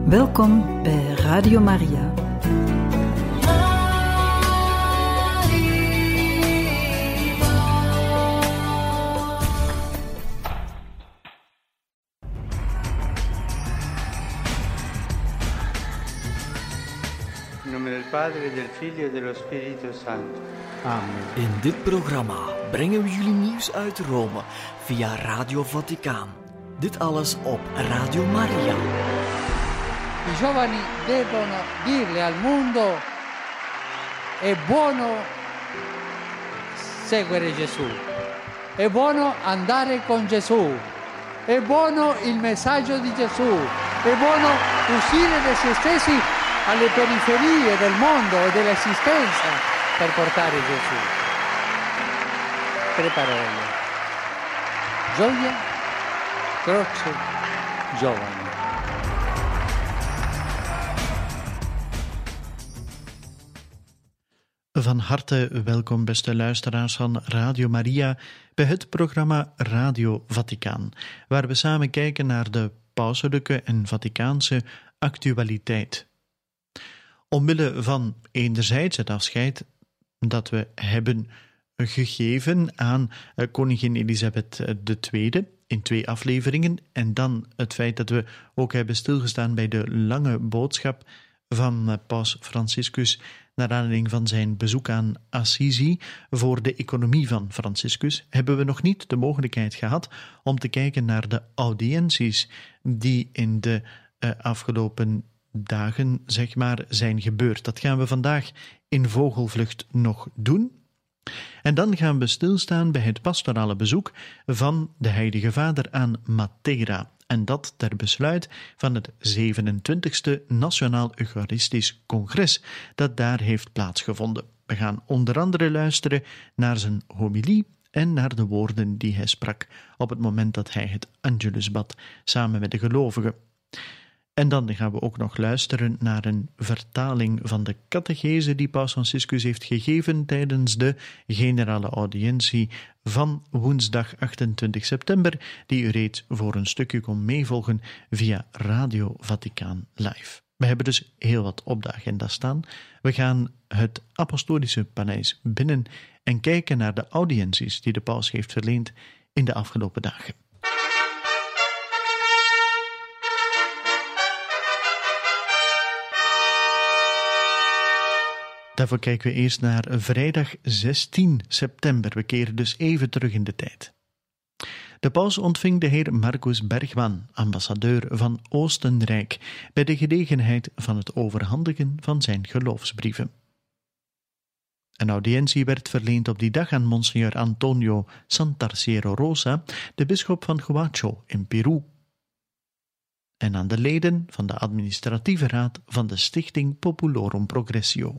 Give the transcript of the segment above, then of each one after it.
Welkom bij Radio Maria. In nome del Padre, del Figlio e dello Spirito Santo. Amen. In dit programma brengen we jullie nieuws uit Rome via Radio Vaticaan. Dit alles op Radio Maria. I giovani devono dirle al mondo: è buono seguire Gesù, è buono andare con Gesù, è buono il messaggio di Gesù, è buono uscire da se stessi alle periferie del mondo e dell'esistenza per portare Gesù. Tre parole: gioia, croce, giovani. Van harte welkom, beste luisteraars van Radio Maria, bij het programma Radio Vaticaan, waar we samen kijken naar de pauselijke en Vaticaanse actualiteit. Omwille van enerzijds het afscheid dat we hebben gegeven aan koningin Elisabeth II in 2 afleveringen, en dan het feit dat we ook hebben stilgestaan bij de lange boodschap van paus Franciscus naar aanleiding van zijn bezoek aan Assisi voor de economie van Franciscus, hebben we nog niet de mogelijkheid gehad om te kijken naar de audiënties die in de afgelopen dagen, zijn gebeurd. Dat gaan we vandaag in vogelvlucht nog doen. En dan gaan we stilstaan bij het pastorale bezoek van de Heilige Vader aan Matera. En dat ter besluit van het 27e Nationaal Eucharistisch Congres dat daar heeft plaatsgevonden. We gaan onder andere luisteren naar zijn homilie en naar de woorden die hij sprak op het moment dat hij het Angelus bad samen met de gelovigen. En dan gaan we ook nog luisteren naar een vertaling van de catechese die paus Franciscus heeft gegeven tijdens de generale audiëntie van woensdag 28 september, die u reeds voor een stukje kon meevolgen via Radio Vaticaan Live. We hebben dus heel wat op de agenda staan. We gaan het apostolische paleis binnen en kijken naar de audiënties die de paus heeft verleend in de afgelopen dagen. Daarvoor kijken we eerst naar vrijdag 16 september. We keren dus even terug in de tijd. De paus ontving de heer Marcus Bergman, ambassadeur van Oostenrijk, bij de gelegenheid van het overhandigen van zijn geloofsbrieven. Een audiëntie werd verleend op die dag aan Monsignor Antonio Santarciero Rosa, de bisschop van Huacho in Peru, en aan de leden van de administratieve raad van de Stichting Populorum Progressio.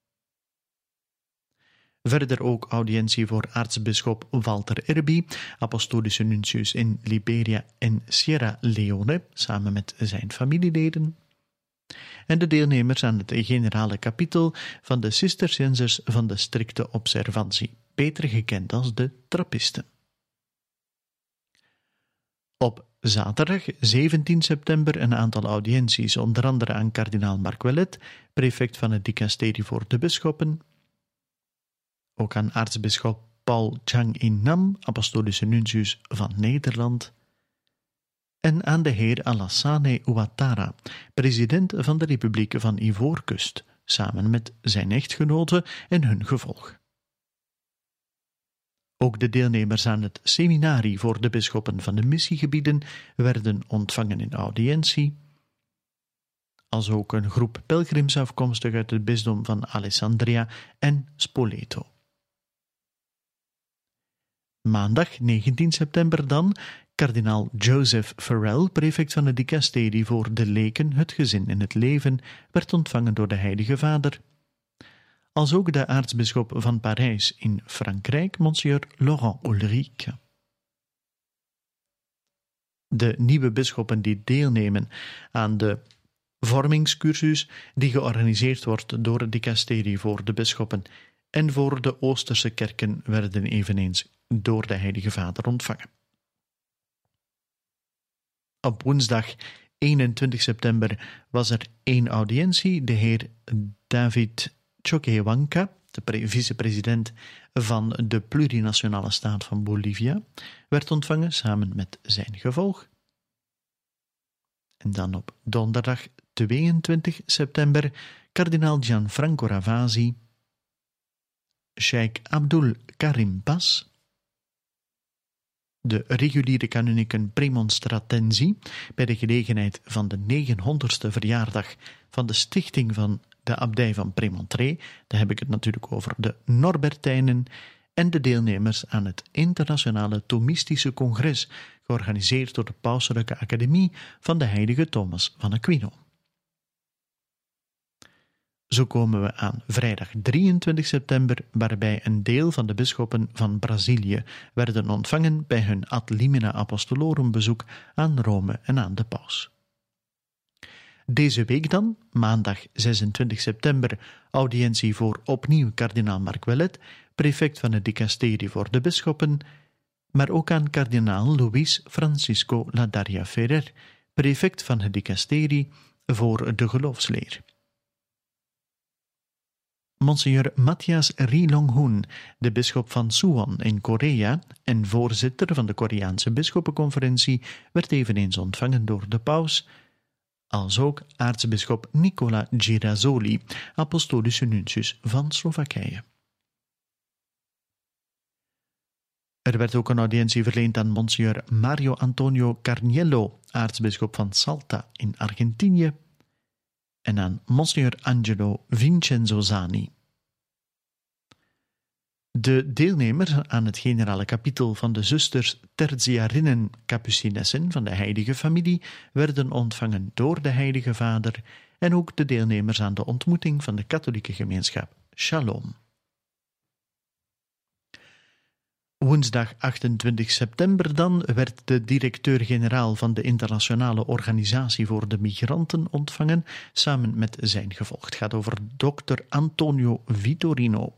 Verder ook audiëntie voor aartsbisschop Walter Erbi, apostolische nuntius in Liberia en Sierra Leone, samen met zijn familieleden. En de deelnemers aan het generale kapitel van de Cisterciënsers van de strikte observantie, beter gekend als de Trappisten. Op zaterdag 17 september een aantal audiënties, onder andere aan kardinaal Marquelet, prefect van het dicasterie voor de bisschoppen, ook aan aartsbisschop Paul Chang-in Nam, apostolische nuntius van Nederland, en aan de heer Alassane Ouattara, president van de Republiek van Ivoorkust, samen met zijn echtgenote en hun gevolg. Ook de deelnemers aan het seminarie voor de bisschoppen van de missiegebieden werden ontvangen in audiëntie, als ook een groep pelgrims afkomstig uit het bisdom van Alessandria en Spoleto. Maandag 19 september dan, kardinaal Joseph Farrell, prefect van het dicasterie voor de leken, het gezin en het leven, werd ontvangen door de Heilige Vader, als ook de aartsbisschop van Parijs in Frankrijk, Monsignor Laurent Ulrich. De nieuwe bisschoppen die deelnemen aan de vormingscursus die georganiseerd wordt door het dicasterie voor de bisschoppen en voor de Oosterse kerken werden eveneens door de Heilige Vader ontvangen. Op woensdag 21 september was er 1 audiëntie. De heer David Choquehuanca, de vicepresident van de plurinationale staat van Bolivia, werd ontvangen samen met zijn gevolg. En dan op donderdag 22 september kardinaal Gianfranco Ravasi, Sheikh Abdul Karim Pas, de reguliere kanunniken Premonstratensi bij de gelegenheid van de 900ste verjaardag van de stichting van de abdij van Premontré, daar heb ik het natuurlijk over de Norbertijnen, en de deelnemers aan het internationale Thomistische congres, georganiseerd door de Pauselijke Academie van de heilige Thomas van Aquino. Zo komen we aan vrijdag 23 september, waarbij een deel van de bisschoppen van Brazilië werden ontvangen bij hun ad limina apostolorum bezoek aan Rome en aan de paus. Deze week dan, maandag 26 september, audiëntie voor opnieuw kardinaal Marc-Ouellet, prefect van het dicasterie voor de bisschoppen, maar ook aan kardinaal Luis Francisco Ladaria Ferrer, prefect van het dicasterie voor de geloofsleer. Monseigneur Matthias Ri-Long-Hoon, de bisschop van Suwon in Korea en voorzitter van de Koreaanse bisschoppenconferentie, werd eveneens ontvangen door de paus, als ook aartsbisschop Nicola Girasoli, apostolische nuntius van Slowakije. Er werd ook een audiëntie verleend aan Monseigneur Mario Antonio Carniello, aartsbisschop van Salta in Argentinië, en aan Monseigneur Angelo Vincenzo Zani. De deelnemers aan het generale kapitel van de zusters Tertiarinnen Capucinessen van de heilige familie werden ontvangen door de heilige vader en ook de deelnemers aan de ontmoeting van de katholieke gemeenschap Shalom. Woensdag 28 september dan werd de directeur-generaal van de Internationale Organisatie voor de Migranten ontvangen, samen met zijn gevolg. Het gaat over Dr. Antonio Vitorino.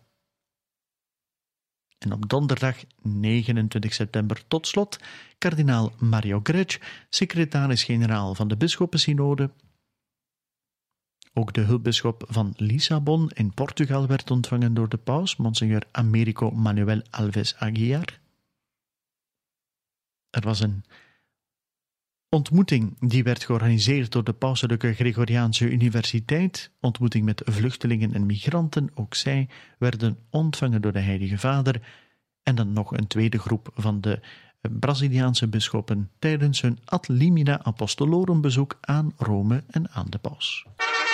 En op donderdag 29 september tot slot kardinaal Mario Grech, secretaris-generaal van de Bisschoppensynode. Ook de hulpbisschop van Lissabon in Portugal werd ontvangen door de paus, Monseigneur Américo Manuel Alves Aguiar. Er was een ontmoeting die werd georganiseerd door de Pauselijke Gregoriaanse Universiteit, ontmoeting met vluchtelingen en migranten. Ook zij werden ontvangen door de Heilige Vader. En dan nog een tweede groep van de Braziliaanse bisschoppen tijdens hun ad limina apostolorum bezoek aan Rome en aan de paus.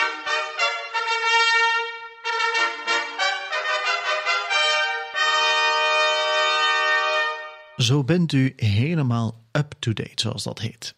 Zo bent u helemaal up-to-date, zoals dat heet.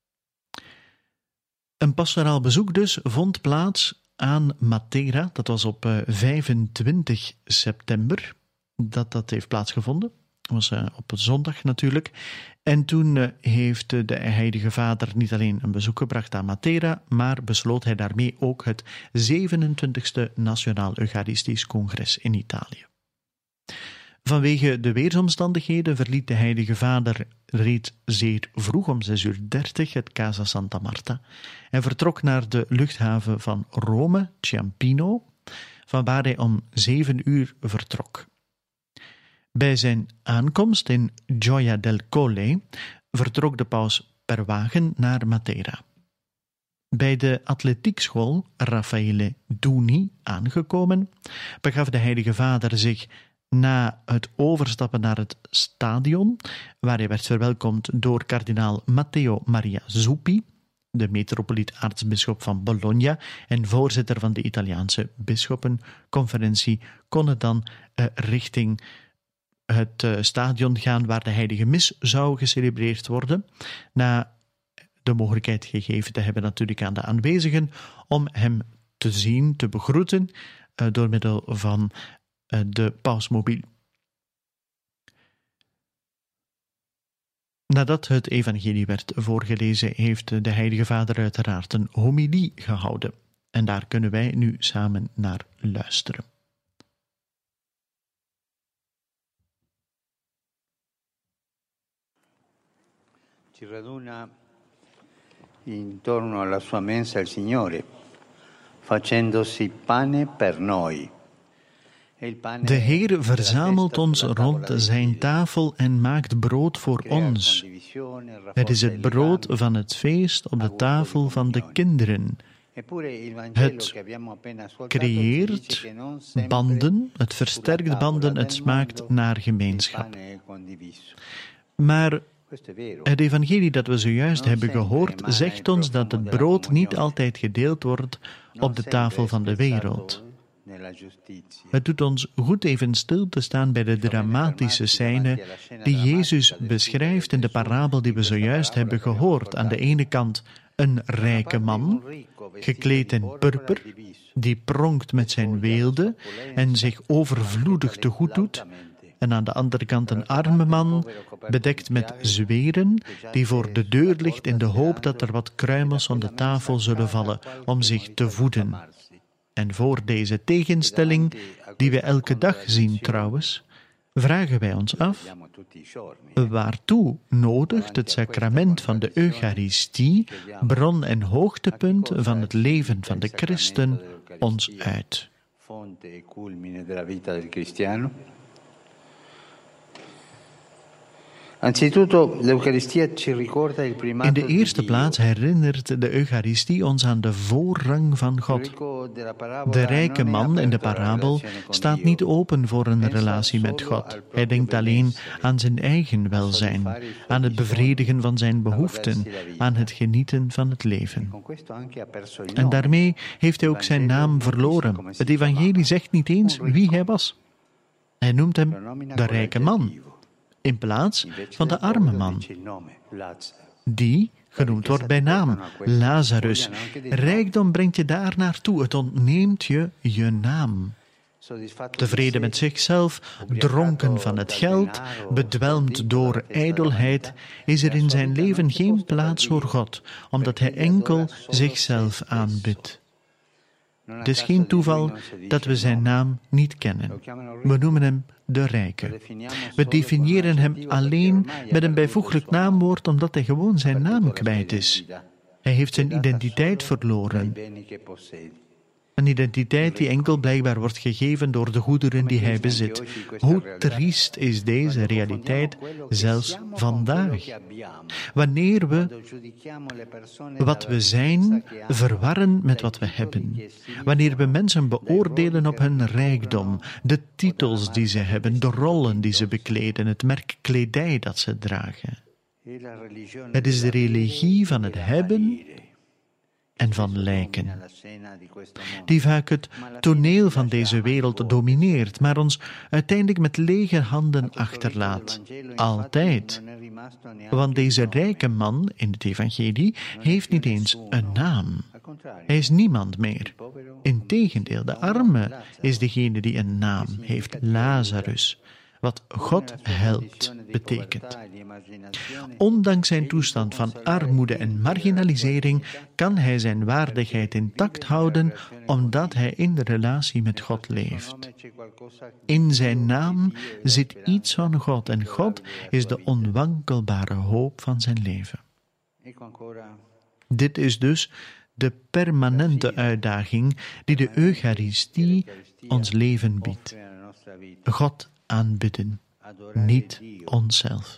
Een pastoraal bezoek dus vond plaats aan Matera. Dat was op 25 september dat heeft plaatsgevonden. Dat was op een zondag natuurlijk. En toen heeft de Heilige Vader niet alleen een bezoek gebracht aan Matera, maar besloot hij daarmee ook het 27e Nationaal Eucharistisch Congres in Italië. Vanwege de weersomstandigheden verliet de Heilige Vader reeds zeer vroeg om 6:30 het Casa Santa Marta en vertrok naar de luchthaven van Rome, Ciampino, vanwaar hij om 7 vertrok. Bij zijn aankomst in Gioia del Colle vertrok de paus per wagen naar Matera. Bij de atletiekschool Raffaele Duni aangekomen, begaf de Heilige Vader zich na het overstappen naar het stadion, waar hij werd verwelkomd door kardinaal Matteo Maria Zuppi, de metropoliet-aartsbisschop van Bologna en voorzitter van de Italiaanse bisschoppenconferentie, kon het dan richting het stadion gaan waar de heilige mis zou gecelebreerd worden, na de mogelijkheid gegeven te hebben natuurlijk aan de aanwezigen om hem te zien, te begroeten, door middel van de pausmobiel. Nadat het evangelie werd voorgelezen, heeft de Heilige Vader uiteraard een homilie gehouden. En daar kunnen wij nu samen naar luisteren. Ci raduna intorno alla sua mensa il Signore, facendosi pane per noi. De Heer verzamelt ons rond zijn tafel en maakt brood voor ons. Het is het brood van het feest op de tafel van de kinderen. Het creëert banden, het versterkt banden, het smaakt naar gemeenschap. Maar het evangelie dat we zojuist hebben gehoord zegt ons dat het brood niet altijd gedeeld wordt op de tafel van de wereld. Het doet ons goed even stil te staan bij de dramatische scène die Jezus beschrijft in de parabel die we zojuist hebben gehoord. Aan de ene kant een rijke man, gekleed in purper, die pronkt met zijn weelde en zich overvloedig tegoed doet. En aan de andere kant een arme man, bedekt met zweren, die voor de deur ligt in de hoop dat er wat kruimels van de tafel zullen vallen om zich te voeden. En voor deze tegenstelling, die we elke dag zien trouwens, vragen wij ons af, waartoe nodigt het sacrament van de Eucharistie, bron en hoogtepunt van het leven van de christen, ons uit? In de eerste plaats herinnert de Eucharistie ons aan de voorrang van God. De rijke man in de parabel staat niet open voor een relatie met God. Hij denkt alleen aan zijn eigen welzijn, aan het bevredigen van zijn behoeften, aan het genieten van het leven. En daarmee heeft hij ook zijn naam verloren. Het evangelie zegt niet eens wie hij was. Hij noemt hem de rijke man, in plaats van de arme man, die genoemd wordt bij naam, Lazarus. Rijkdom brengt je daar naartoe, het ontneemt je je naam. Tevreden met zichzelf, dronken van het geld, bedwelmd door ijdelheid, is er in zijn leven geen plaats voor God, omdat hij enkel zichzelf aanbidt. Het is geen toeval dat we zijn naam niet kennen. We noemen hem de Rijke. We definiëren hem alleen met een bijvoeglijk naamwoord omdat hij gewoon zijn naam kwijt is. Hij heeft zijn identiteit verloren. Een identiteit die enkel blijkbaar wordt gegeven door de goederen die hij bezit. Hoe triest is deze realiteit zelfs vandaag? Wanneer we wat we zijn verwarren met wat we hebben. Wanneer we mensen beoordelen op hun rijkdom, de titels die ze hebben, de rollen die ze bekleden, het merk kledij dat ze dragen. Het is de religie van het hebben en van lijken, die vaak het toneel van deze wereld domineert, maar ons uiteindelijk met lege handen achterlaat. Altijd. Want deze rijke man in het evangelie heeft niet eens een naam. Hij is niemand meer. Integendeel, de arme is degene die een naam heeft, Lazarus. Wat God helpt, betekent. Ondanks zijn toestand van armoede en marginalisering kan hij zijn waardigheid intact houden, omdat hij in de relatie met God leeft. In zijn naam zit iets van God en God is de onwankelbare hoop van zijn leven. Dit is dus de permanente uitdaging die de Eucharistie ons leven biedt. God aanbidden, niet onszelf.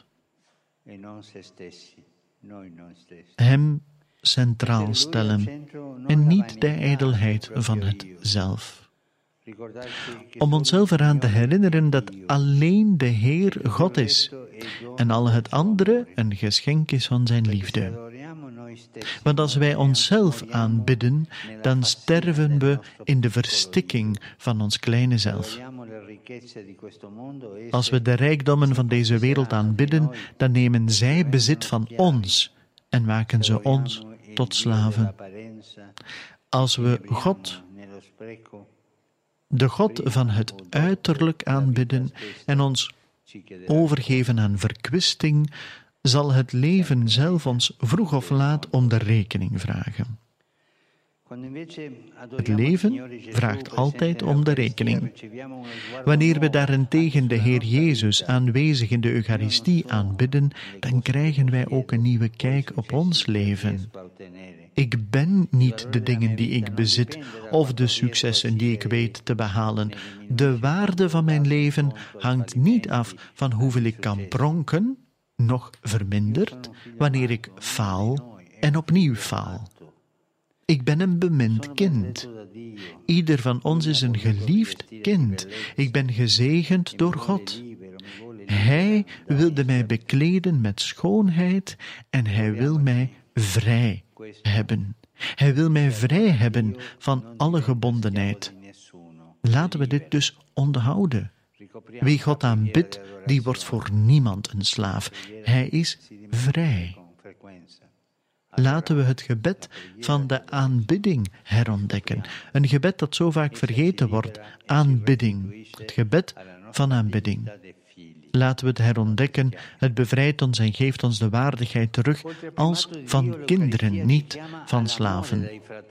Hem centraal stellen en niet de ijdelheid van het zelf. Om onszelf eraan te herinneren dat alleen de Heer God is en al het andere een geschenk is van zijn liefde. Want als wij onszelf aanbidden, dan sterven we in de verstikking van ons kleine zelf. Als we de rijkdommen van deze wereld aanbidden, dan nemen zij bezit van ons en maken ze ons tot slaven. Als we God, de God van het uiterlijk aanbidden en ons overgeven aan verkwisting, zal het leven zelf ons vroeg of laat om de rekening vragen. Het leven vraagt altijd om de rekening. Wanneer we daarentegen de Heer Jezus aanwezig in de Eucharistie aanbidden, dan krijgen wij ook een nieuwe kijk op ons leven. Ik ben niet de dingen die ik bezit of de successen die ik weet te behalen. De waarde van mijn leven hangt niet af van hoeveel ik kan pronken, noch vermindert wanneer ik faal en opnieuw faal. Ik ben een bemind kind. Ieder van ons is een geliefd kind. Ik ben gezegend door God. Hij wilde mij bekleden met schoonheid en hij wil mij vrij hebben. Hij wil mij vrij hebben van alle gebondenheid. Laten we dit dus onderhouden. Wie God aanbidt, die wordt voor niemand een slaaf. Hij is vrij. Laten we het gebed van de aanbidding herontdekken. Een gebed dat zo vaak vergeten wordt. Aanbidding. Het gebed van aanbidding. Laten we het herontdekken. Het bevrijdt ons en geeft ons de waardigheid terug als van kinderen, niet van slaven.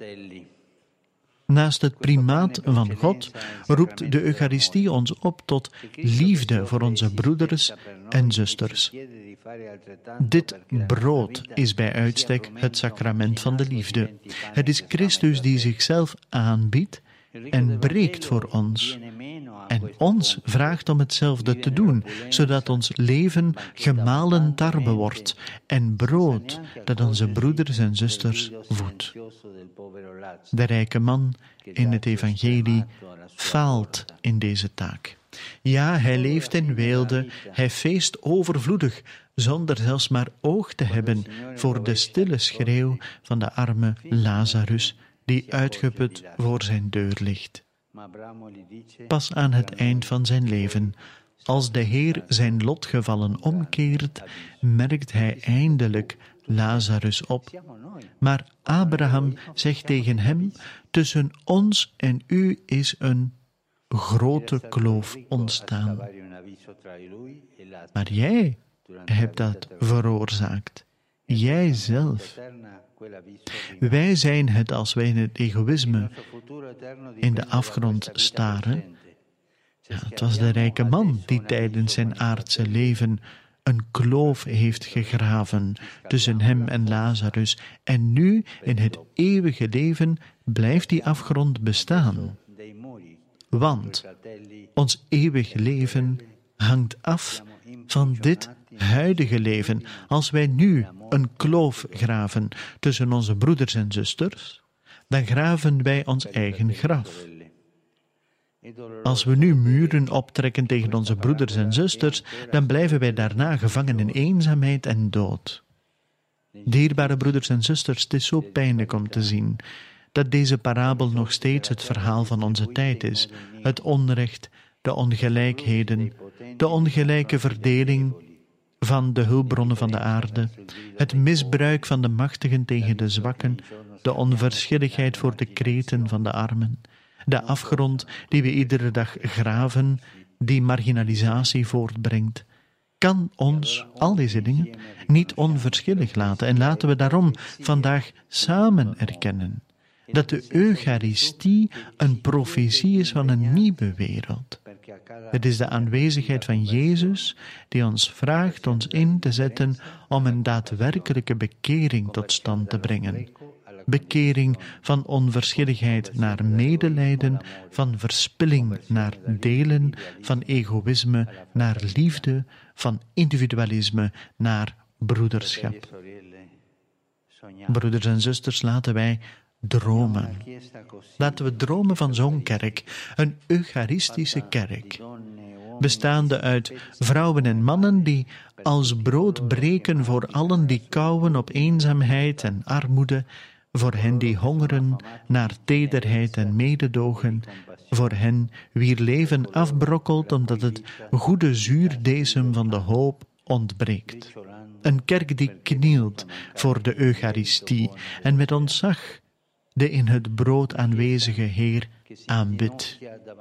Naast het primaat van God roept de Eucharistie ons op tot liefde voor onze broeders en zusters. Dit brood is bij uitstek het sacrament van de liefde. Het is Christus die zichzelf aanbiedt en breekt voor ons. En ons vraagt om hetzelfde te doen, zodat ons leven gemalen tarwe wordt en brood dat onze broeders en zusters voedt. De rijke man in het evangelie faalt in deze taak. Ja, hij leeft in weelde, hij feest overvloedig, zonder zelfs maar oog te hebben voor de stille schreeuw van de arme Lazarus, die uitgeput voor zijn deur ligt. Pas aan het eind van zijn leven, als de Heer zijn lotgevallen omkeert, merkt hij eindelijk Lazarus op. Maar Abraham zegt tegen hem, tussen ons en u is een grote kloof ontstaan. Maar jij hebt dat veroorzaakt. Jij zelf. Wij zijn het als wij in het egoïsme in de afgrond staren. Ja, het was de rijke man die tijdens zijn aardse leven een kloof heeft gegraven tussen hem en Lazarus. En nu, in het eeuwige leven, blijft die afgrond bestaan. Want ons eeuwig leven hangt af van dit huidige leven. Als wij nu een kloof graven tussen onze broeders en zusters, dan graven wij ons eigen graf. Als we nu muren optrekken tegen onze broeders en zusters, dan blijven wij daarna gevangen in eenzaamheid en dood. Dierbare broeders en zusters, het is zo pijnlijk om te zien dat deze parabel nog steeds het verhaal van onze tijd is. Het onrecht, de ongelijkheden, de ongelijke verdeling van de hulpbronnen van de aarde, het misbruik van de machtigen tegen de zwakken, de onverschilligheid voor de kreten van de armen, de afgrond die we iedere dag graven, die marginalisatie voortbrengt, kan ons, al deze dingen, niet onverschillig laten. En laten we daarom vandaag samen erkennen dat de Eucharistie een profetie is van een nieuwe wereld. Het is de aanwezigheid van Jezus die ons vraagt ons in te zetten om een daadwerkelijke bekering tot stand te brengen. Bekering van onverschilligheid naar medelijden, van verspilling naar delen, van egoïsme naar liefde, van individualisme naar broederschap. Broeders en zusters, laten wij dromen. Laten we dromen van zo'n kerk, een eucharistische kerk, bestaande uit vrouwen en mannen die als brood breken voor allen die kauwen op eenzaamheid en armoede, voor hen die hongeren naar tederheid en mededogen, voor hen wier leven afbrokkelt omdat het goede zuurdesem van de hoop ontbreekt. Een kerk die knielt voor de Eucharistie en met ontzag de in het brood aanwezige Heer aanbidt,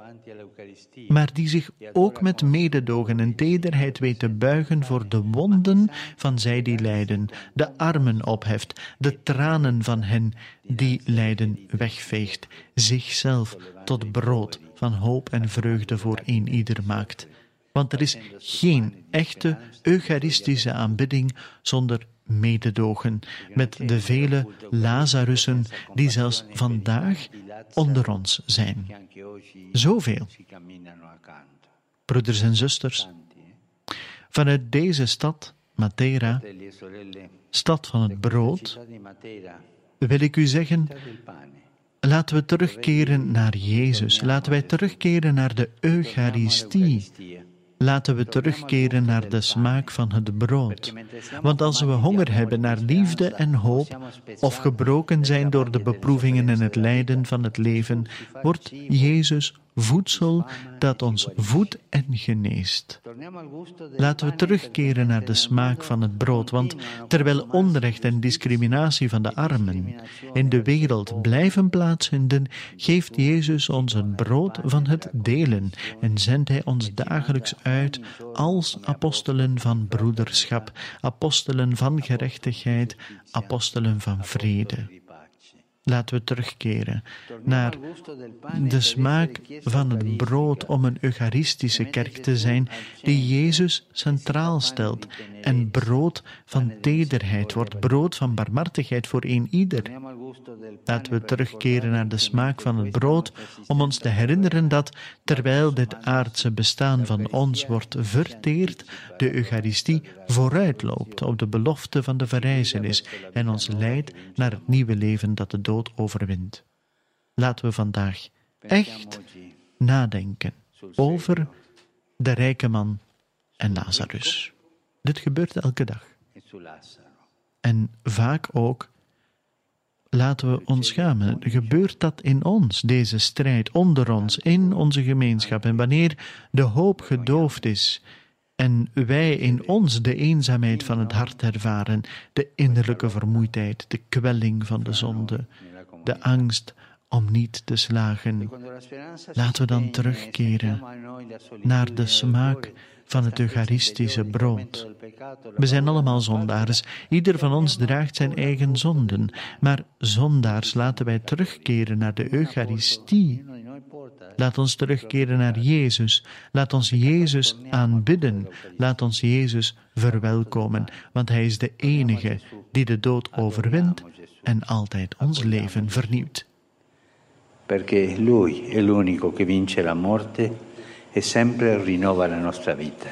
maar die zich ook met mededogen en tederheid weet te buigen voor de wonden van zij die lijden, de armen opheft, de tranen van hen die lijden wegveegt, zichzelf tot brood van hoop en vreugde voor eenieder maakt. Want er is geen echte eucharistische aanbidding zonder mededogen met de vele Lazarussen die zelfs vandaag onder ons zijn. Zoveel. Broeders en zusters, vanuit deze stad, Matera, stad van het brood, wil ik u zeggen, laten we terugkeren naar Jezus. Laten wij terugkeren naar de Eucharistie. Laten we terugkeren naar de smaak van het brood. Want als we honger hebben naar liefde en hoop, of gebroken zijn door de beproevingen en het lijden van het leven, wordt Jezus voedsel dat ons voedt en geneest. Laten we terugkeren naar de smaak van het brood, want terwijl onrecht en discriminatie van de armen in de wereld blijven plaatsvinden, geeft Jezus ons het brood van het delen en zendt Hij ons dagelijks uit als apostelen van broederschap, apostelen van gerechtigheid, apostelen van vrede. Laten we terugkeren naar de smaak van het brood om een eucharistische kerk te zijn die Jezus centraal stelt en brood van tederheid wordt, brood van barmhartigheid voor ieder. Laten we terugkeren naar de smaak van het brood om ons te herinneren dat, terwijl dit aardse bestaan van ons wordt verteerd, de Eucharistie vooruitloopt op de belofte van de verrijzenis en ons leidt naar het nieuwe leven dat de dood overwint. Laten we vandaag echt nadenken over de rijke man en Lazarus. Dit gebeurt elke dag. En vaak ook laten we ons schamen. Gebeurt dat in ons, deze strijd onder ons, in onze gemeenschap? En wanneer de hoop gedoofd is en wij in ons de eenzaamheid van het hart ervaren, de innerlijke vermoeidheid, de kwelling van de zonde, de angst om niet te slagen, laten we dan terugkeren naar de smaak van het Eucharistische brood. We zijn allemaal zondaars. Ieder van ons draagt zijn eigen zonden. Maar zondaars, laten wij terugkeren naar de Eucharistie. Laat ons terugkeren naar Jezus. Laat ons Jezus aanbidden. Laat ons Jezus verwelkomen. Want Hij is de enige die de dood overwint en altijd ons leven vernieuwt. Perché Lui è l'unico che vince la morte e sempre rinnova la nostra vita.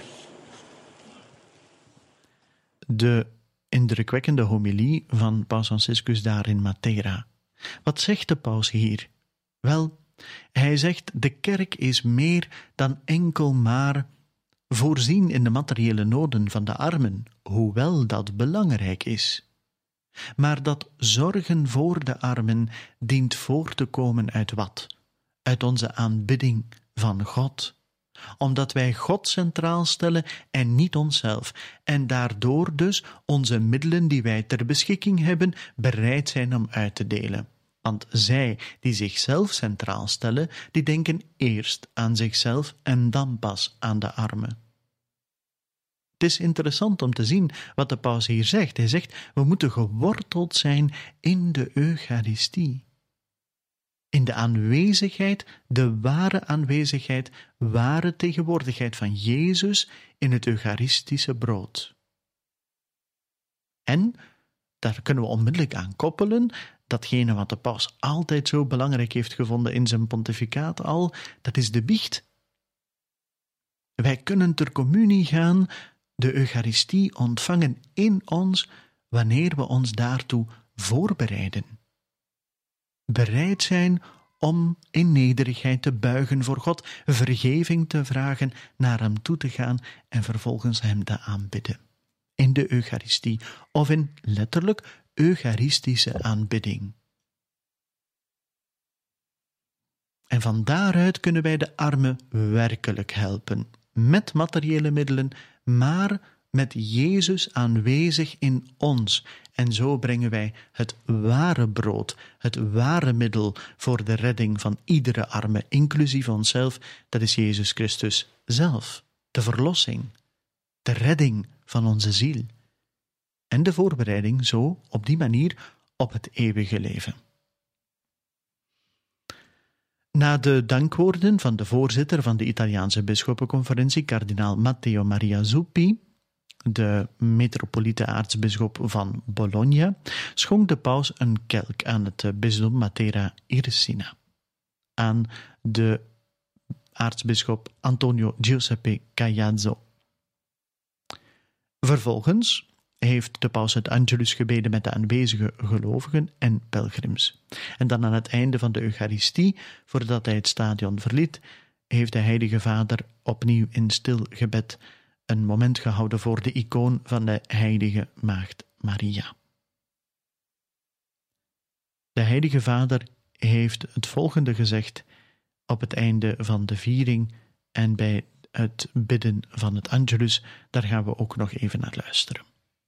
De indrukwekkende homilie van Paus Franciscus daar in Matera. Wat zegt de paus hier? Wel, hij zegt, de kerk is meer dan enkel maar voorzien in de materiële noden van de armen, hoewel dat belangrijk is. Maar dat zorgen voor de armen dient voort te komen uit wat? Uit onze aanbidding van God. Omdat wij God centraal stellen en niet onszelf, en daardoor dus onze middelen die wij ter beschikking hebben bereid zijn om uit te delen. Want zij die zichzelf centraal stellen, die denken eerst aan zichzelf en dan pas aan de armen. Het is interessant om te zien wat de paus hier zegt. Hij zegt, we moeten geworteld zijn in de Eucharistie. In de aanwezigheid, de ware tegenwoordigheid van Jezus in het Eucharistische brood. En daar kunnen we onmiddellijk aan koppelen datgene wat de paus altijd zo belangrijk heeft gevonden in zijn pontificaat al, dat is de biecht. Wij kunnen ter communie gaan, de Eucharistie ontvangen in ons, wanneer we ons daartoe voorbereiden. Bereid zijn om in nederigheid te buigen voor God, vergeving te vragen, naar Hem toe te gaan en vervolgens Hem te aanbidden. In de Eucharistie, of in letterlijk Eucharistische aanbidding. En van daaruit kunnen wij de armen werkelijk helpen, met materiële middelen, maar met Jezus aanwezig in ons. En zo brengen wij het ware brood, het ware middel voor de redding van iedere arme, inclusief onszelf, dat is Jezus Christus zelf, de verlossing, de redding van onze ziel. En de voorbereiding zo, op die manier, op het eeuwige leven. Na de dankwoorden van de voorzitter van de Italiaanse bisschoppenconferentie, kardinaal Matteo Maria Zuppi, de metropoliete aartsbisschop van Bologna, schonk de paus een kelk aan het bisdom Matera Irsina, aan de aartsbisschop Antonio Giuseppe Caiazzo. Vervolgens heeft de paus het Angelus gebeden met de aanwezige gelovigen en pelgrims. En dan aan het einde van de Eucharistie, voordat hij het stadion verliet, heeft de Heilige Vader opnieuw in stil gebed een moment gehouden voor de icoon van de Heilige Maagd Maria. De Heilige Vader heeft het volgende gezegd op het einde van de viering en bij het bidden van het Angelus. Daar gaan we ook nog even naar luisteren.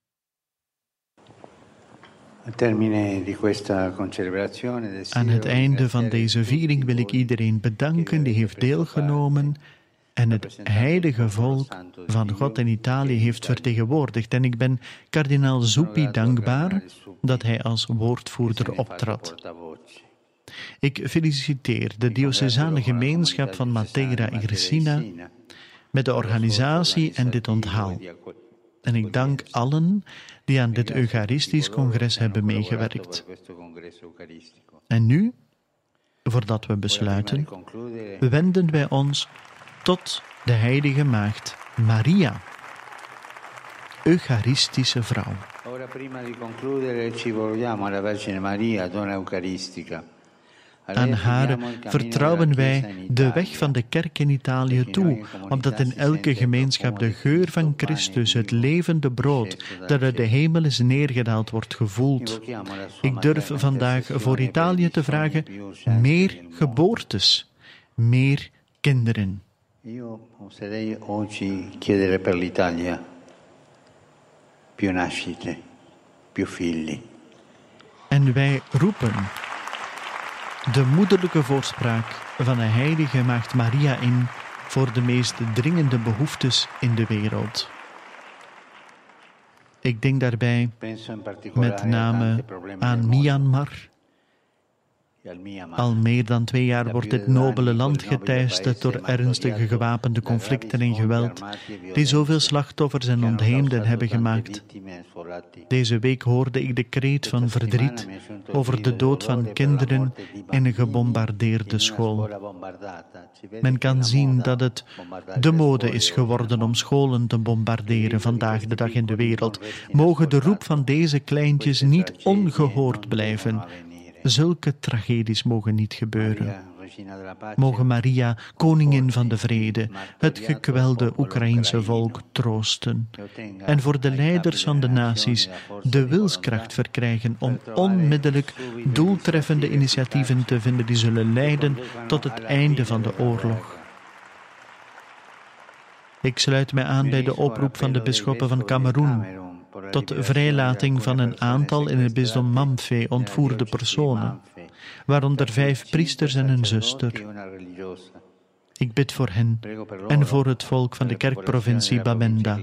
Aan het einde van deze viering wil ik iedereen bedanken die heeft deelgenomen en het heilige volk van God in Italië heeft vertegenwoordigd. En ik ben kardinaal Zuppi dankbaar dat hij als woordvoerder optrad. Ik feliciteer de diocesane gemeenschap van Matera Irsina met de organisatie en dit onthaal. En ik dank allen die aan dit Eucharistisch congres hebben meegewerkt. En nu, voordat we besluiten, wenden wij ons tot de Heilige Maagd Maria, Eucharistische vrouw. Ora prima di concludere ci volgiamo alla Vergine Maria, donna eucaristica. Aan haar vertrouwen wij de weg van de kerk in Italië toe, opdat in elke gemeenschap de geur van Christus, het levende brood dat uit de hemel is neergedaald, wordt gevoeld. Ik durf vandaag voor Italië te vragen: meer geboortes, meer kinderen. Io oserei oggi chiedere per l'Italia più nascite, più figli. En wij roepen de moederlijke voorspraak van de Heilige Maagd Maria in voor de meest dringende behoeftes in de wereld. Ik denk daarbij met name aan Myanmar. Al meer dan 2 jaar wordt dit nobele land geteisterd door ernstige gewapende conflicten en geweld, die zoveel slachtoffers en ontheemden hebben gemaakt. Deze week hoorde ik de kreet van verdriet over de dood van kinderen in een gebombardeerde school. Men kan zien dat het de mode is geworden om scholen te bombarderen vandaag de dag in de wereld. Mogen de roep van deze kleintjes niet ongehoord blijven. Zulke tragedies mogen niet gebeuren. Mogen Maria, koningin van de vrede, het gekwelde Oekraïense volk troosten en voor de leiders van de naties de wilskracht verkrijgen om onmiddellijk doeltreffende initiatieven te vinden die zullen leiden tot het einde van de oorlog. Ik sluit mij aan bij de oproep van de bisschoppen van Kameroen tot vrijlating van een aantal in het bisdom Mamfe ontvoerde personen, waaronder 5 priesters en een zuster. Ik bid voor hen en voor het volk van de kerkprovincie Bamenda.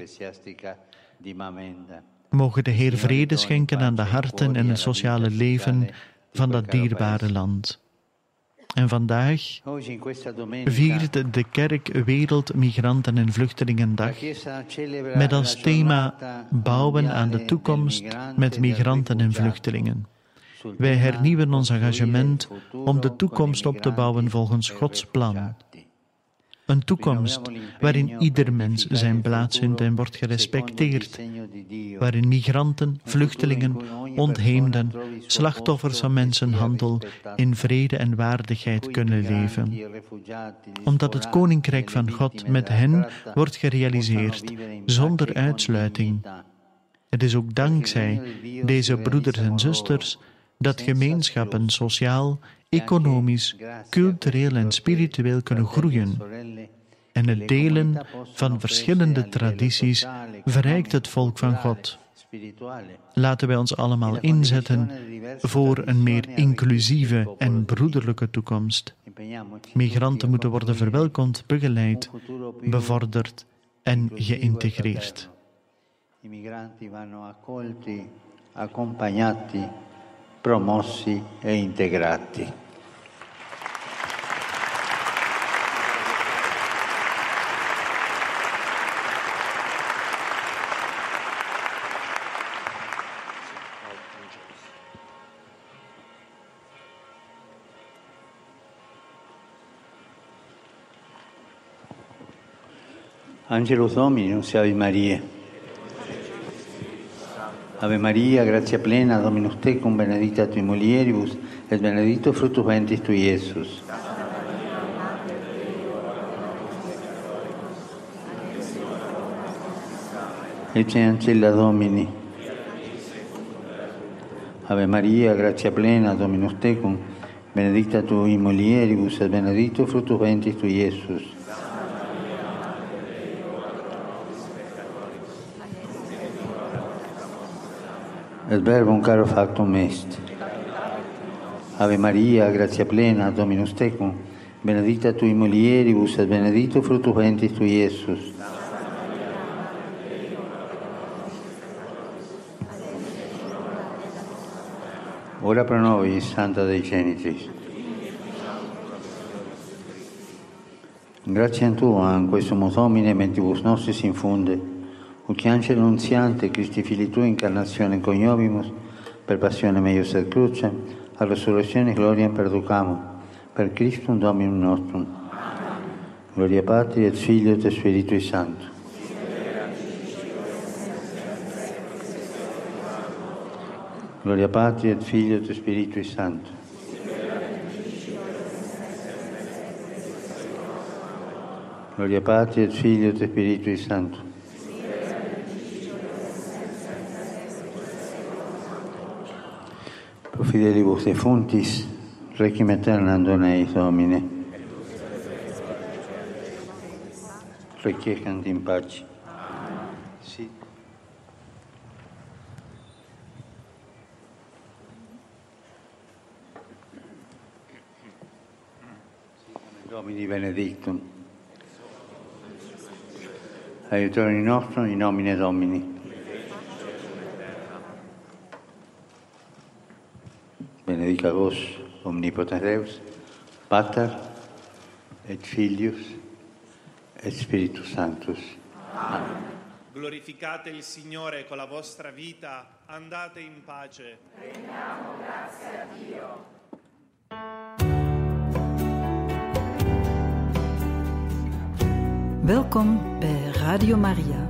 Mogen de Heer vrede schenken aan de harten en het sociale leven van dat dierbare land. En vandaag viert de kerk Wereld Migranten- en Vluchtelingendag met als thema bouwen aan de toekomst met migranten en vluchtelingen. Wij hernieuwen ons engagement om de toekomst op te bouwen volgens Gods plan. Een toekomst waarin ieder mens zijn plaats vindt en wordt gerespecteerd, waarin migranten, vluchtelingen, ontheemden, slachtoffers van mensenhandel in vrede en waardigheid kunnen leven. Omdat het Koninkrijk van God met hen wordt gerealiseerd, zonder uitsluiting. Het is ook dankzij deze broeders en zusters dat gemeenschappen sociaal, economisch, cultureel en spiritueel kunnen groeien. En het delen van verschillende tradities verrijkt het volk van God. Laten wij ons allemaal inzetten voor een meer inclusieve en broederlijke toekomst. Migranten moeten worden verwelkomd, begeleid, bevorderd en geïntegreerd. Migranti vanno accolti, accompagnati, promossi e integrati. Angelus Dominus, Ave Maria. Ave Maria, gratia plena, Dominus tecum, benedicta tui mulieribus, et benedictus fructus ventris tui, Iesus. Ecce ancella Domini. Ave Maria, gratia plena, Dominus tecum, benedicta tui mulieribus, et benedictus fructus ventris tui, Iesus. Et verbum caro factum est. Ave Maria, gratia plena, Dominus tecum, benedicta tui mulieribus, et benedictus fructus ventris tui, Iesus. Ora pro nobis, Santa Dei Genitrix. Gratiam Tuam, quesumus Domine, mentibus nostris infunde, ut angelo nunziante, Christi Filii Tui, incarnazione coniovimus, per passione meius et crucem, a resurrezione gloriam perducamur, per Christum Dominum nostrum. Gloria Patri et Filio et Spiritui Sancto. Gloria Patri et Filio et Spiritui Sancto. Gloria Patri et Filio et Spiritui Sancto. Pro fidelibus defuntis, requiem aeternam dona eis Domine. Requiescant in pace. Sit. Domini benedictum. Aiutorium nostrum in nomine Domini. Benedica vos, omnipotens Deus, Pater et Filius et Spiritus Sanctus. Amen. Glorificate il Signore con la vostra vita, andate in pace. Rendiamo grazie a Dio. Welkom bij Radio Maria.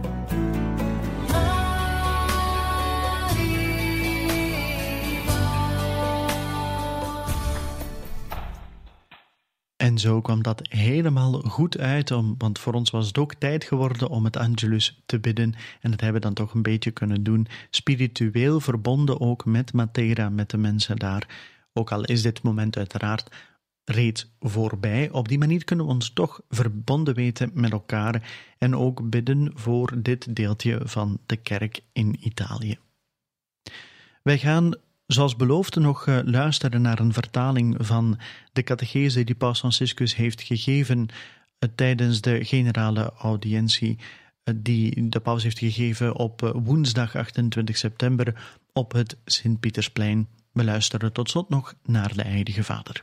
En zo kwam dat helemaal goed uit, want voor ons was het ook tijd geworden om het Angelus te bidden. En dat hebben we dan toch een beetje kunnen doen, spiritueel verbonden ook met Matera, met de mensen daar. Ook al is dit moment uiteraard reeds voorbij. Op die manier kunnen we ons toch verbonden weten met elkaar en ook bidden voor dit deeltje van de kerk in Italië. Wij gaan, zoals beloofd, nog luisteren naar een vertaling van de catechese die Paus Franciscus heeft gegeven tijdens de generale audiëntie die de paus heeft gegeven op woensdag 28 september op het Sint-Pietersplein. We luisteren tot slot nog naar de Heilige Vader.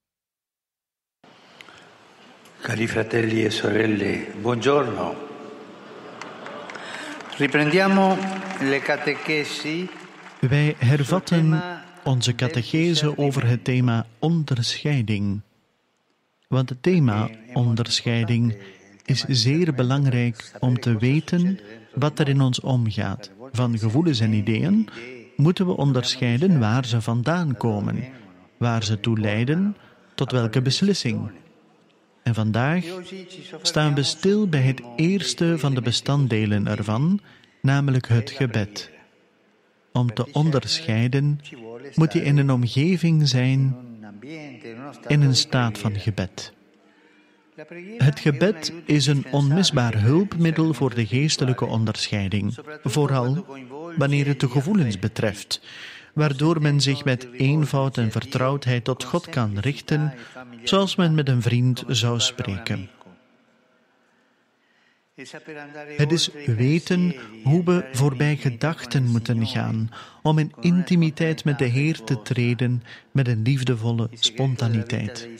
Cari fratelli e sorelle, buongiorno. Riprendiamo le catechesi. Wij hervatten onze catechese over het thema onderscheiding. Want het thema onderscheiding is zeer belangrijk om te weten wat er in ons omgaat. Van gevoelens en ideeën moeten we onderscheiden waar ze vandaan komen, waar ze toe leiden, tot welke beslissing. En vandaag staan we stil bij het eerste van de bestanddelen ervan, namelijk het gebed. Om te onderscheiden moet je in een omgeving zijn, in een staat van gebed. Het gebed is een onmisbaar hulpmiddel voor de geestelijke onderscheiding, vooral wanneer het de gevoelens betreft, waardoor men zich met eenvoud en vertrouwdheid tot God kan richten, zoals men met een vriend zou spreken. Het is weten hoe we voorbij gedachten moeten gaan, om in intimiteit met de Heer te treden met een liefdevolle spontaniteit.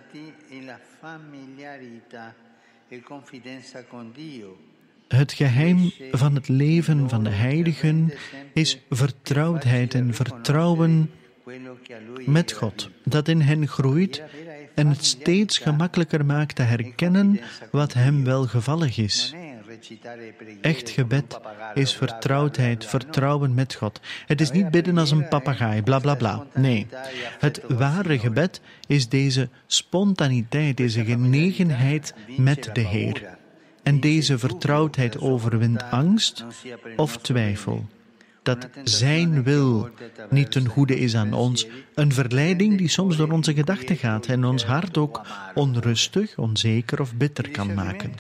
Het geheim van het leven van de heiligen is vertrouwdheid en vertrouwen met God, dat in hen groeit en het steeds gemakkelijker maakt te herkennen wat hem welgevallig is Echt gebed is vertrouwdheid, vertrouwen met God. Het is niet bidden als een papegaai, bla bla bla. Nee, het ware gebed is deze spontaniteit, deze genegenheid met de Heer. En deze vertrouwdheid overwint angst of twijfel. Dat zijn wil niet ten goede is aan ons. Een verleiding die soms door onze gedachten gaat en ons hart ook onrustig, onzeker of bitter kan maken.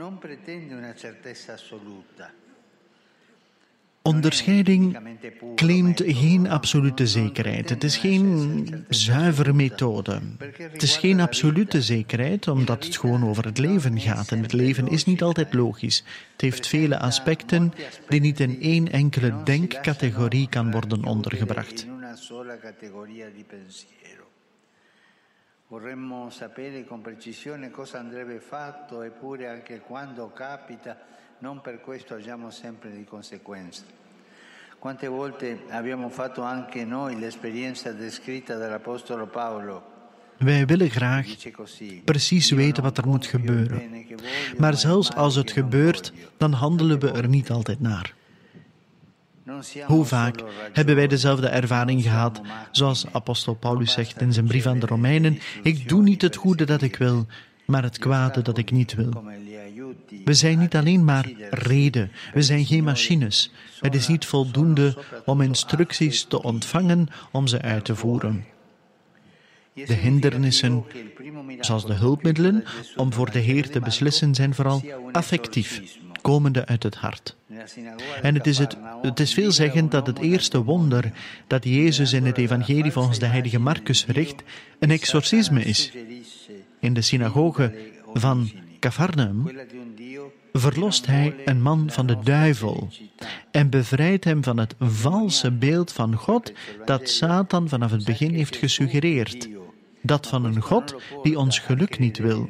Onderscheiding claimt geen absolute zekerheid. Het is geen zuivere methode. Het is geen absolute zekerheid, omdat het gewoon over het leven gaat. En het leven is niet altijd logisch. Het heeft vele aspecten die niet in één enkele denkcategorie kan worden ondergebracht. Vorremmo sapere con precisione cosa andrebbe fatto, eppure anche quando capita, non per questo agiamo sempre di conseguenza. Quante volte abbiamo fatto anche noi l'esperienza descritta dall'Apostolo Paolo? Wij willen graag precies weten wat er moet gebeuren. Maar zelfs als het gebeurt, dan handelen we er niet altijd naar. Hoe vaak hebben wij dezelfde ervaring gehad, zoals apostel Paulus zegt in zijn brief aan de Romeinen: ik doe niet het goede dat ik wil, maar het kwade dat ik niet wil. We zijn niet alleen maar reden, we zijn geen machines. Het is niet voldoende om instructies te ontvangen om ze uit te voeren. De hindernissen, zoals de hulpmiddelen om voor de Heer te beslissen, zijn vooral affectief, komende uit het hart. En het is veelzeggend dat het eerste wonder dat Jezus in het evangelie volgens de heilige Marcus verricht, een exorcisme is. In de synagoge van Cafarnaum verlost hij een man van de duivel en bevrijdt hem van het valse beeld van God dat Satan vanaf het begin heeft gesuggereerd. Dat van een God die ons geluk niet wil.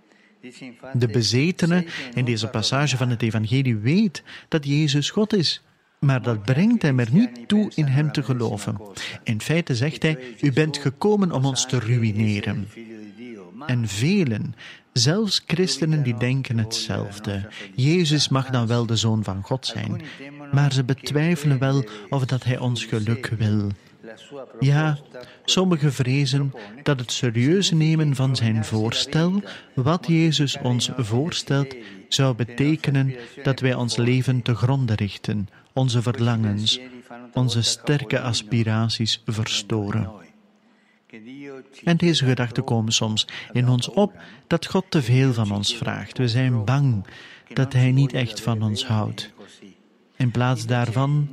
De bezetene in deze passage van het evangelie weet dat Jezus God is, maar dat brengt hem er niet toe in hem te geloven. In feite zegt hij: u bent gekomen om ons te ruïneren. En velen, zelfs christenen, die denken hetzelfde. Jezus mag dan wel de Zoon van God zijn, maar ze betwijfelen wel of dat hij ons geluk wil. Ja, sommigen vrezen dat het serieus nemen van zijn voorstel, wat Jezus ons voorstelt, zou betekenen dat wij ons leven te gronde richten, onze verlangens, onze sterke aspiraties verstoren. En deze gedachten komen soms in ons op dat God te veel van ons vraagt. We zijn bang dat Hij niet echt van ons houdt. In plaats daarvan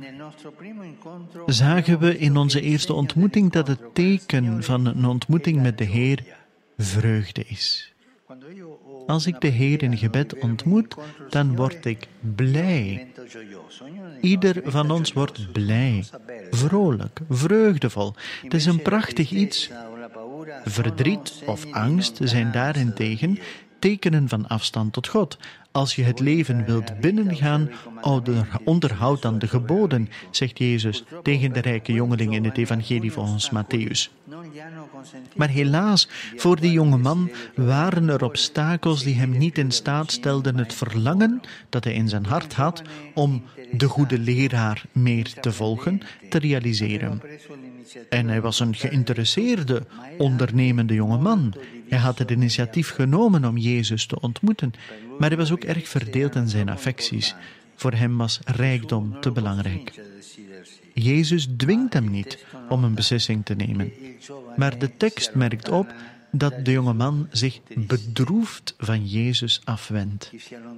zagen we in onze eerste ontmoeting dat het teken van een ontmoeting met de Heer vreugde is. Als ik de Heer in gebed ontmoet, dan word ik blij. Ieder van ons wordt blij, vrolijk, vreugdevol. Het is een prachtig iets. Verdriet of angst zijn daarentegen tekenen van afstand tot God. Als je het leven wilt binnengaan, onderhoud dan de geboden, zegt Jezus tegen de rijke jongeling in het evangelie volgens Mattheüs. Maar helaas, voor die jonge man waren er obstakels die hem niet in staat stelden het verlangen dat hij in zijn hart had om de goede leraar meer te volgen, te realiseren. En hij was een geïnteresseerde, ondernemende jonge man. Hij had het initiatief genomen om Jezus te ontmoeten, maar hij was ook erg verdeeld in zijn affecties. Voor hem was rijkdom te belangrijk. Jezus dwingt hem niet om een beslissing te nemen. Maar de tekst merkt op dat de jonge man zich bedroefd van Jezus afwendt.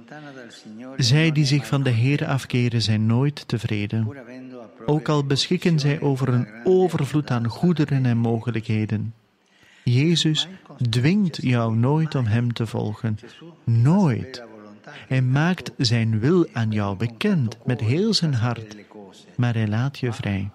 Zij die zich van de Heer afkeren zijn nooit tevreden, ook al beschikken zij over een overvloed aan goederen en mogelijkheden. Jezus dwingt jou nooit om Hem te volgen. Nooit. Hij maakt zijn wil aan jou bekend met heel zijn hart, maar Hij laat je vrij.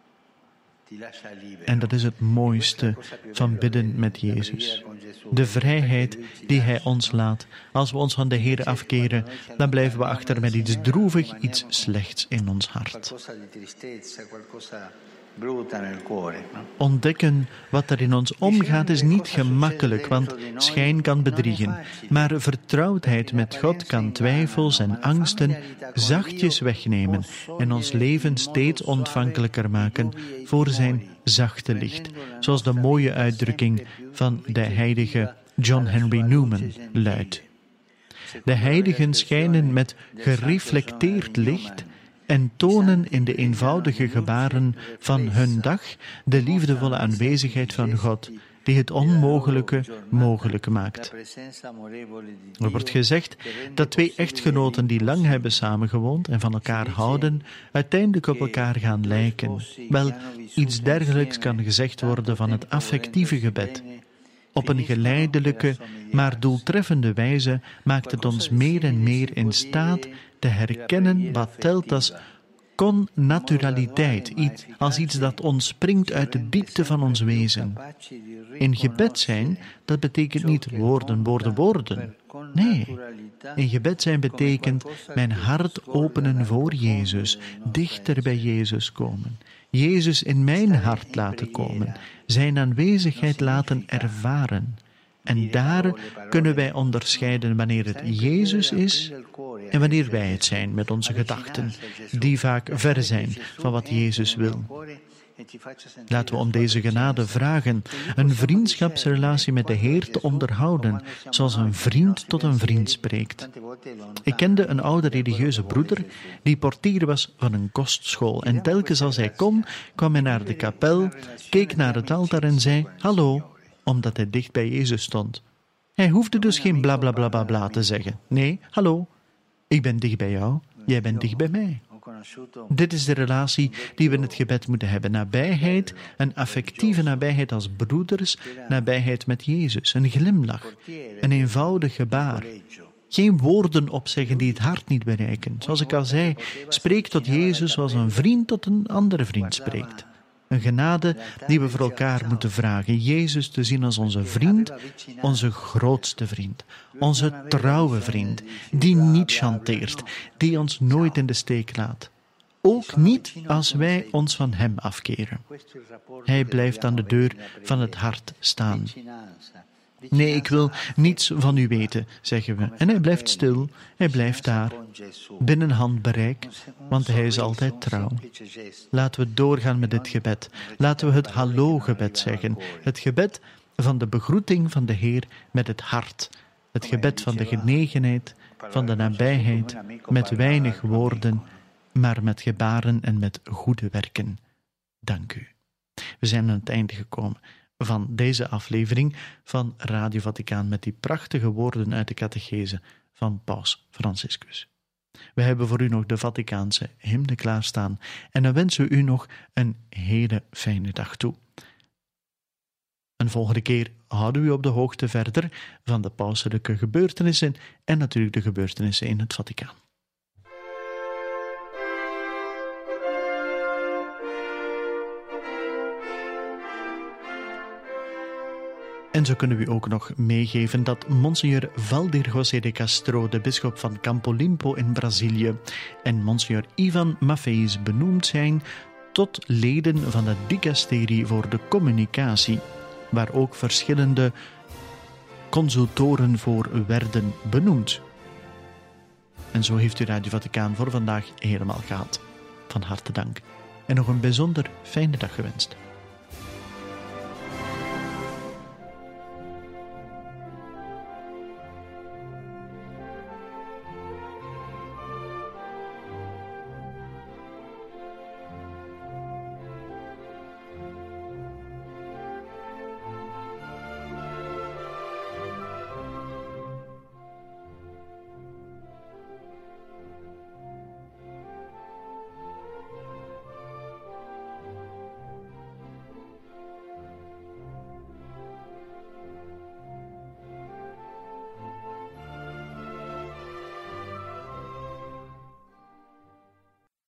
En dat is het mooiste van bidden met Jezus. De vrijheid die Hij ons laat. Als we ons van de Heer afkeren, dan blijven we achter met iets droevig, iets slechts in ons hart. Ontdekken wat er in ons omgaat is niet gemakkelijk, want schijn kan bedriegen. Maar vertrouwdheid met God kan twijfels en angsten zachtjes wegnemen en ons leven steeds ontvankelijker maken voor zijn zachte licht. Zoals de mooie uitdrukking van de heilige John Henry Newman luidt. De heiligen schijnen met gereflecteerd licht en tonen in de eenvoudige gebaren van hun dag de liefdevolle aanwezigheid van God, die het onmogelijke mogelijk maakt. Er wordt gezegd dat twee echtgenoten die lang hebben samengewoond en van elkaar houden, uiteindelijk op elkaar gaan lijken. Wel, iets dergelijks kan gezegd worden van het affectieve gebed. Op een geleidelijke, maar doeltreffende wijze maakt het ons meer en meer in staat te herkennen wat telt als connaturaliteit, als iets dat ontspringt uit de diepte van ons wezen. In gebed zijn, dat betekent niet woorden. Nee, in gebed zijn betekent mijn hart openen voor Jezus, dichter bij Jezus komen. Jezus in mijn hart laten komen, zijn aanwezigheid laten ervaren. En daar kunnen wij onderscheiden wanneer het Jezus is en wanneer wij het zijn met onze gedachten, die vaak ver zijn van wat Jezus wil. Laten we om deze genade vragen een vriendschapsrelatie met de Heer te onderhouden, zoals een vriend tot een vriend spreekt. Ik kende een oude religieuze broeder die portier was van een kostschool en telkens als hij kon, kwam hij naar de kapel, keek naar het altaar en zei hallo, omdat hij dicht bij Jezus stond. Hij hoefde dus geen bla bla bla bla bla te zeggen. Nee, hallo, ik ben dicht bij jou, jij bent dicht bij mij. Dit is de relatie die we in het gebed moeten hebben. Nabijheid, een affectieve nabijheid als broeders, nabijheid met Jezus, een glimlach, een eenvoudig gebaar. Geen woorden opzeggen die het hart niet bereiken. Zoals ik al zei, spreek tot Jezus zoals een vriend tot een andere vriend spreekt. Een genade die we voor elkaar moeten vragen. Jezus te zien als onze vriend, onze grootste vriend, onze trouwe vriend, die niet chanteert, die ons nooit in de steek laat. Ook niet als wij ons van hem afkeren. Hij blijft aan de deur van het hart staan. Nee, ik wil niets van u weten, zeggen we. En hij blijft stil, hij blijft daar, binnen handbereik, want hij is altijd trouw. Laten we doorgaan met dit gebed. Laten we het hallo-gebed zeggen. Het gebed van de begroeting van de Heer met het hart. Het gebed van de genegenheid, van de nabijheid, met weinig woorden, maar met gebaren en met goede werken. Dank u. We zijn aan het einde gekomen van deze aflevering van Radio Vaticaan met die prachtige woorden uit de catechese van Paus Franciscus. We hebben voor u nog de Vaticaanse hymne klaarstaan en dan wensen we u nog een hele fijne dag toe. Een volgende keer houden we u op de hoogte verder van de pauselijke gebeurtenissen en natuurlijk de gebeurtenissen in het Vaticaan. En zo kunnen we u ook nog meegeven dat Monsignor Valdir José de Castro, de bisschop van Campo Limpo in Brazilië, en Monsignor Ivan Maffeis benoemd zijn tot leden van het dicasterie voor de communicatie, waar ook verschillende consultoren voor werden benoemd. En zo heeft u Radio Vaticaan voor vandaag helemaal gehad. Van harte dank en nog een bijzonder fijne dag gewenst.